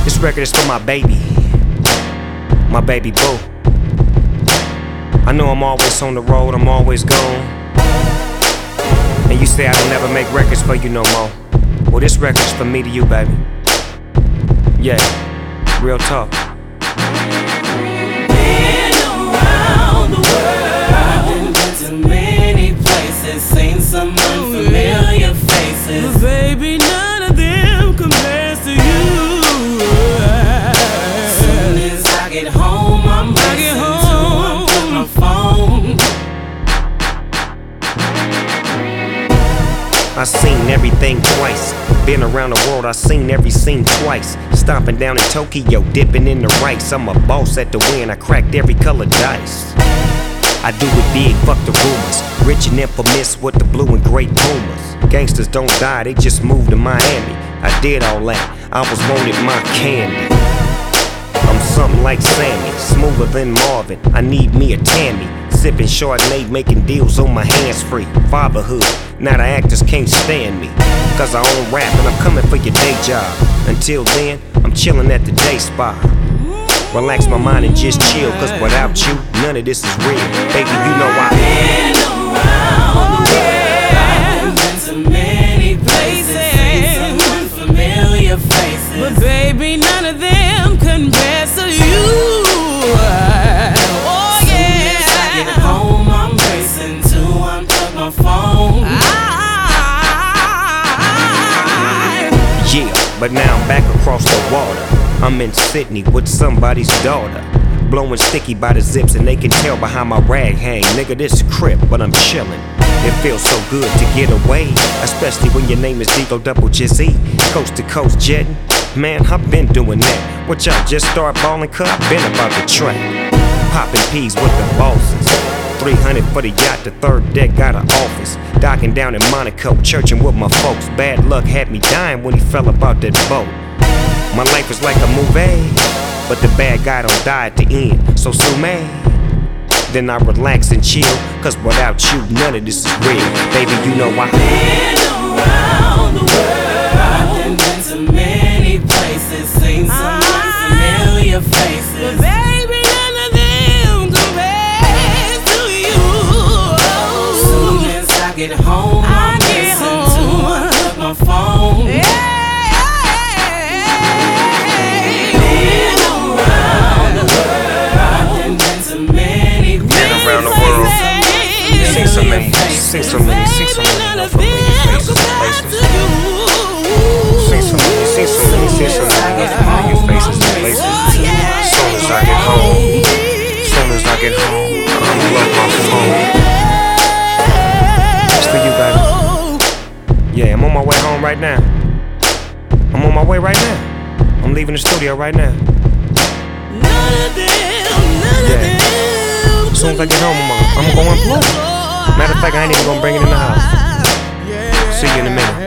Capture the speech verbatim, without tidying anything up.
This record is for my baby, my baby boo. I know I'm always on the road, I'm always gone. And you say I don't ever make records for you no more. Well, this record's for me to you, baby. Yeah, real talk. Been around the world, been to many places, seen some unfamiliar faces, but baby, none of them compares to you. Soon as I get home, I'm racing to unplug my phone. I seen everything twice. Been around the world, I seen every scene twice. Stomping down in Tokyo, dipping in the rice. I'm a boss at the win, I cracked every color dice. I do it big, fuck the rumors. Rich and infamous with the blue and gray Pumas. Gangsters don't die, they just moved to Miami. I did all that, I was wanted my candy. I'm something like Sammy, smoother than Marvin. I need me a Tammy. Sipping Chardonnay, making deals on my hands free. Fatherhood, now the actors can't stand me. Cause I own rap and I'm coming for your day job. Until then, I'm chilling at the day spa. Relax my mind and just chill, cause without you, none of this is real. Baby, you know I been around the world, been to many places, seen some unfamiliar faces, but baby, none of them compares to you. Oh yeah. Soon as I get home, I'm racing to unplug my phone. Yeah, but now I'm back across the water. I'm in Sydney with somebody's daughter. Blowing sticky by the zips and they can tell by how my rag hang. Nigga, this crip, but I'm chillin'. It feels so good to get away, especially when your name is Digo Double Jizzy. Coast to coast jetting, man, I've been doing that. What y'all just start ballin', cuz I've been about the track. Poppin' peas with the bosses. three hundred for the yacht, the third deck got an office. Docking down in Monaco, churchin' with my folks. Bad luck had me dying when he fell about that boat. My life is like a movie, but the bad guy don't die at the end, so sue me. Then I relax and chill, cause without you, none of this is real. Baby, you know I been around the world, been to many places, seen some unfamiliar faces, but baby, none of them compares to you. Soon as I get home, I'm racing to unplug my phone. Yeah. Seen so many, seen so many, seen so many familiar faces and places. Seen so many, seen so many, seen so many familiar faces and places. Soon as I get home, soon as I get home, I'ma love my phone. It's for you, baby. Yeah, I'm on my way home right now. I'm on my way right now. I'm leaving the studio right now. Yeah. As soon as I get home, I'm gonna, I'm gonna go unplug. Matter of fact, I ain't even gonna bring it in the house. See you in a minute.